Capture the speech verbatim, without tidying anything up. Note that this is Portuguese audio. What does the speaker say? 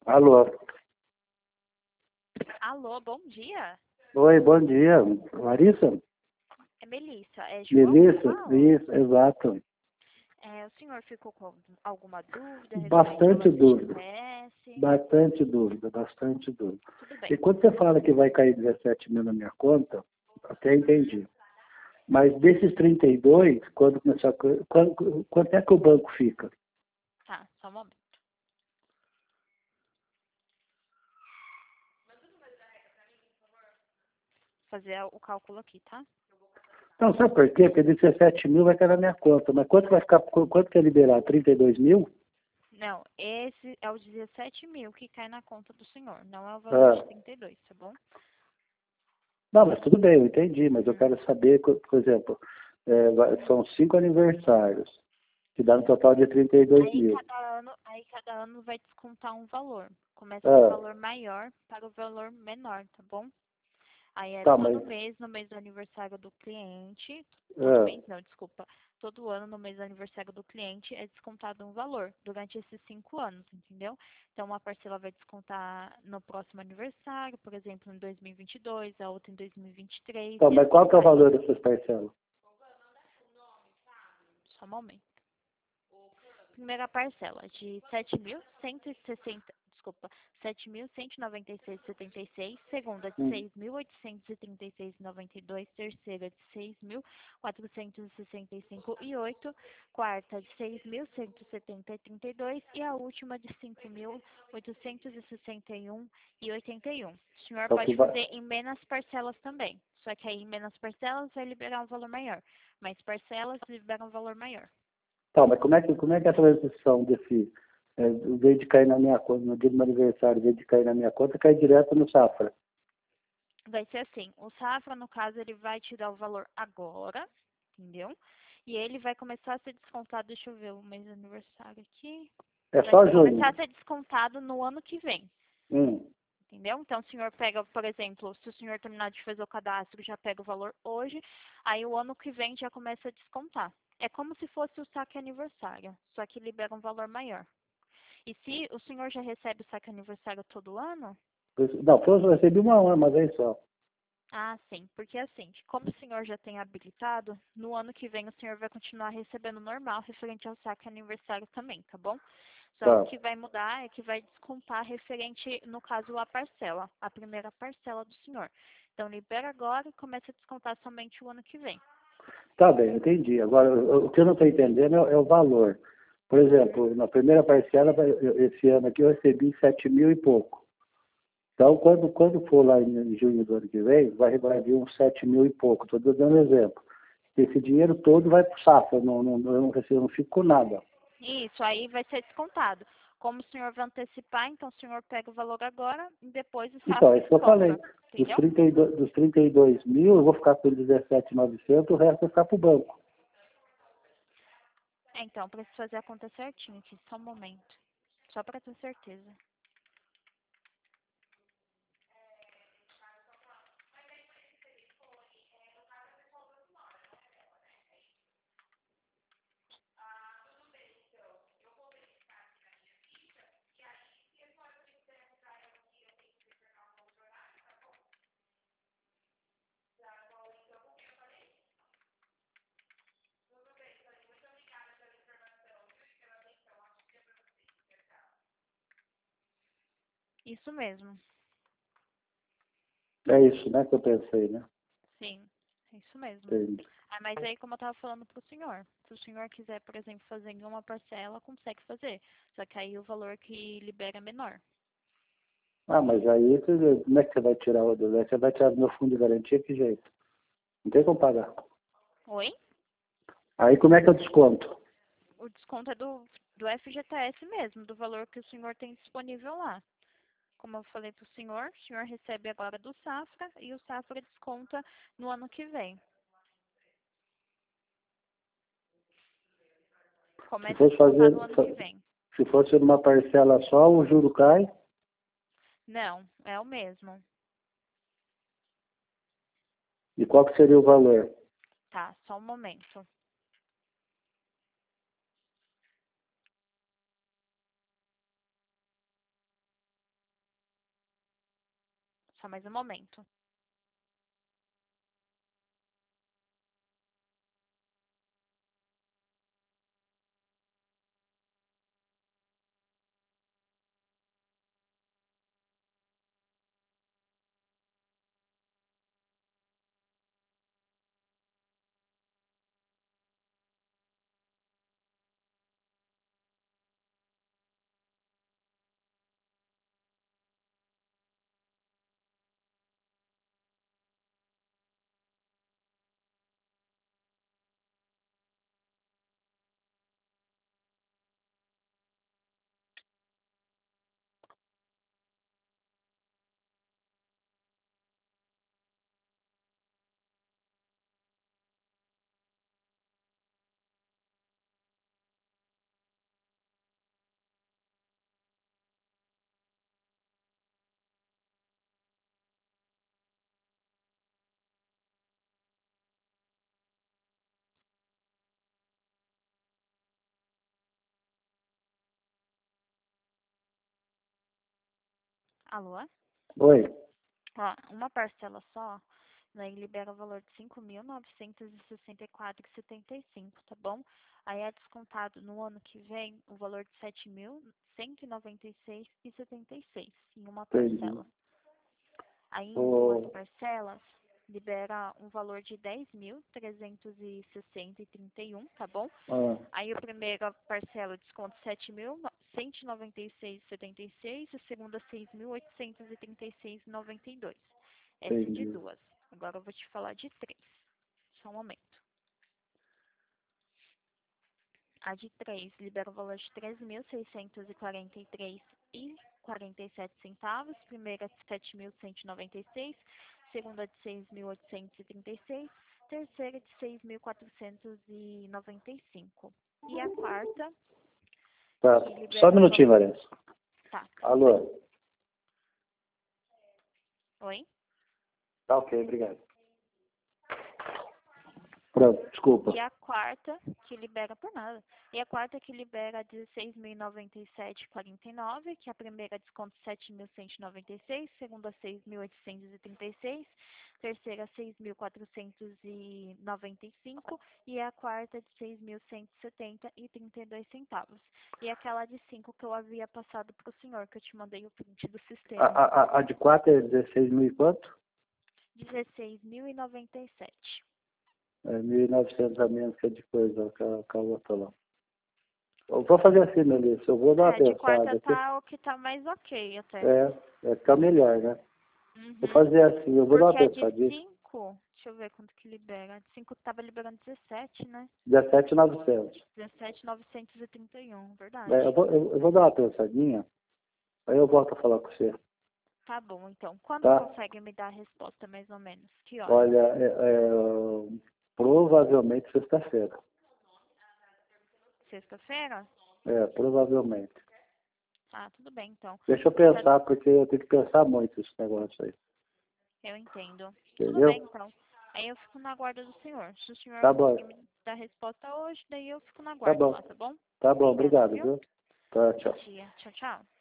Alô. Alô, bom dia. Oi, bom dia. Larissa? É Melissa. É João que Melissa? fala? Isso, exato. É, o senhor ficou com alguma dúvida referente ao Bastante dúvida. F G T S? Bastante dúvida, bastante dúvida. Tudo bem. E quando você fala que vai cair dezessete mil na minha conta, até entendi. Mas desses trinta e dois, quando começar a... co- Quanto, quanto é que o banco fica? Tá, só um momento. Fazer o cálculo aqui, tá? Não, sabe por quê? Porque dezessete mil vai cair na minha conta. Mas quanto vai ficar, quanto quer liberar? trinta e dois mil? Não, esse é os dezessete mil que cai na conta do senhor. Não é o valor de Ah. trinta e dois, tá bom? Não, mas tudo bem, eu entendi, mas eu Hum. quero saber, por exemplo, é, vai- são cinco aniversários, que dá um total de trinta e dois Aí mil. cada ano, aí cada ano vai descontar um valor. Começa do Ah, valor maior para o valor menor, tá bom? Aí é tá, mas... todo mês, no mês do aniversário do cliente, todo Ah, mês não, desculpa, todo ano no mês do aniversário do cliente é descontado um valor durante esses cinco anos, entendeu? Então uma parcela vai descontar no próximo aniversário, por exemplo, em dois mil e vinte e dois, a outra em dois mil e vinte e três tá, e mas assim qual que é o vai. valor dessas parcelas? Só um momento. Primeira parcela de sete mil cento e sessenta, desculpa, sete mil cento e noventa e seis vírgula setenta e seis, segunda de Hum. seis mil oitocentos e trinta e seis vírgula noventa e dois, terceira de seis mil quatrocentos e sessenta e cinco e oito, quarta de seis mil cento e setenta e trinta e dois e a última de cinco mil oitocentos e sessenta e um e oitenta e um. O senhor É o que pode vai... fazer em menos parcelas também, só que aí em menos parcelas vai liberar um valor maior, mais parcelas libera um valor maior. Tá, mas como é que, como é que é a transição desse, é, em vez de cair na minha conta, no dia do meu aniversário, em vez de cair na minha conta, cai direto no Safra? Vai ser assim, o Safra, no caso, ele vai te dar o valor agora, entendeu? E ele vai começar a ser descontado, deixa eu ver o mês de aniversário aqui. É Vai só começar a junho. ser descontado no ano que vem, Hum. entendeu? Então, o senhor pega, por exemplo, se o senhor terminar de fazer o cadastro, já pega o valor hoje, aí o ano que vem já começa a descontar. É como se fosse o saque aniversário, só que libera um valor maior. E se o senhor já recebe o saque aniversário todo ano, Não, foi, eu recebi uma, uma vez só. ah, sim, porque assim, como o senhor já tem habilitado, no ano que vem o senhor vai continuar recebendo normal referente ao saque aniversário também, tá bom? Só o Tá. que vai mudar é que vai descontar referente, no caso, a parcela, a primeira parcela do senhor. Então, libera agora e começa a descontar somente o ano que vem. Tá bem, entendi. Agora, o o que eu não estou entendendo é, é o valor. Por Uhum. exemplo, na primeira parcela, vai- eu- esse ano aqui eu recebi sete mil e pouco. Então, quando, quando for lá em, em junho do ano que vem, vai, vai vir uns sete mil e pouco. Estou dando um exemplo. Esse dinheiro todo vai para o safra, não, não, eu não recebo, eu não fico com nada. Isso, aí vai ser descontado. Como o senhor vai antecipar, então o senhor pega o valor agora e depois o Então, é safra isso que eu falei. desconta, Dos entendeu? trinta e dois, dos trinta e dois mil, eu vou ficar com dezessete mil e novecentos, o resto vai ficar para o banco. É, então, preciso fazer a conta certinho aqui, só um momento. Só para ter certeza. Isso mesmo. É isso, né, que eu pensei, né? Sim, é isso mesmo. Entendi. Ah, mas aí, como eu estava falando para o senhor, se o senhor quiser, por exemplo, fazer em uma parcela, consegue fazer. Só que aí o valor que libera é menor. Ah, mas aí, você- como é que você vai tirar o do Você vai tirar do meu fundo de garantia, que jeito? Não tem como pagar. Oi? Aí como é que eu desconto? O desconto é do, do F G T S mesmo, do valor que o senhor tem disponível lá. Como eu falei para o senhor, o senhor recebe agora do Safra e o Safra desconta no ano que vem. Se Começa a fosse descontar fazer, no ano que vem. se fosse numa parcela só, o juro cai. Não, é o mesmo. E qual que seria o valor? Tá, só um momento. Só mais um momento. Alô? Oi. Ó, uma parcela só, daí libera o valor de cinco mil novecentos e sessenta e quatro reais e setenta e cinco centavos, tá bom? Aí é descontado no ano que vem o valor de sete mil cento e noventa e seis reais e setenta e seis centavos em uma Entendi. parcela. Aí em Ô, duas parcelas, libera um valor de dez mil trezentos e sessenta reais e trinta e um centavos, tá bom? ah, Aí a primeira parcela desconta sete mil cento e noventa e seis reais e setenta e seis centavos, a segunda seis mil oitocentos e trinta e seis reais e noventa e dois centavos. Essa é de entendi. duas. Agora eu vou te falar de três. Só um momento. A de três libera o valor de treze mil seiscentos e quarenta e três reais e quarenta e sete centavos. Primeira de sete mil cento e noventa e seis reais, segunda de seis mil oitocentos e trinta e seis reais, terceira de seis mil quatrocentos e noventa e cinco reais. E a quarta, Tá. que libera Só um o minutinho, valor... Larissa. Tá. Alô? Oi? Tá ok, obrigado. Pronto, desculpa. E a quarta, que libera por nada. E a quarta que libera dezesseis mil e noventa e sete reais e quarenta e nove centavos, que a primeira desconta sete mil cento e noventa e seis reais, segunda seis mil oitocentos e trinta e seis reais, terceira seis mil quatrocentos e noventa e cinco reais e a quarta de seis mil cento e setenta reais e trinta e dois centavos. E aquela de cinco que eu havia passado para o senhor, que eu te mandei o print do A, sistema. a, a de quatro é dezesseis mil e quanto? dezesseis mil e noventa e sete. É mil e novecentos a menos que a de coisa, que a, que a outra lá. Eu vou fazer assim, Melissa, eu vou dar uma É, de quarta pensada. tá o que tá mais ok até. É, é ficar melhor, né? Uhum. Vou fazer assim, eu vou dar Porque uma a de pensadinha. cinco, deixa eu ver quanto que libera. A de cinco tava liberando dezessete, né? dezessete mil e novecentos. dezessete mil novecentos e trinta e um, verdade. É, eu, vou, eu, eu vou dar uma pensadinha, aí eu volto a falar com você. Tá bom, então. Quando Tá? consegue me dar a resposta, mais ou menos? Que hora? Olha, é, é, provavelmente sexta-feira. Sexta-feira? É, provavelmente. Ah, tudo bem, então. Deixa eu Já- pensar, porque eu tenho que pensar muito esse negócio aí. Eu entendo. Tudo Entendeu? bem, então. Aí eu fico na guarda do senhor. Se o senhor Tá bom. conseguir me dar a resposta hoje, daí eu fico na Tá guarda bom. lá, tá bom? Tá bom, Obrigada, obrigado, viu? viu? Tá, Bom tchau. dia. Tchau, tchau.